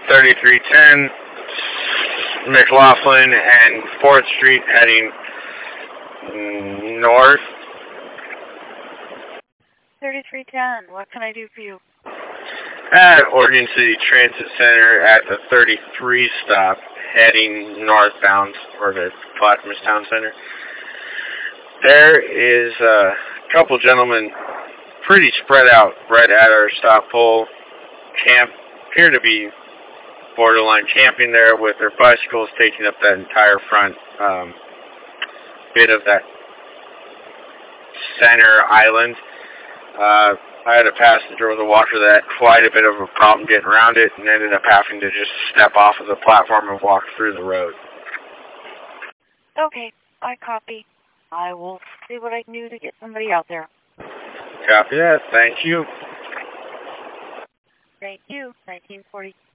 3310 McLaughlin and 4th Street heading north. 3310, what can I do for you? At Oregon City Transit Center at the 33 stop heading northbound for the Clackamas Town Center. There is a couple gentlemen pretty spread out right at our stop pole. Appear to be borderline camping there with their bicycles taking up that entire front bit of that center island. I had a passenger with a walker that had quite a bit of a problem getting around it and ended up having to just step off of the platform and walk through the road. Okay, I copy. I will see what I can do to get somebody out there. Copy that. Thank you. Thank you. 1940.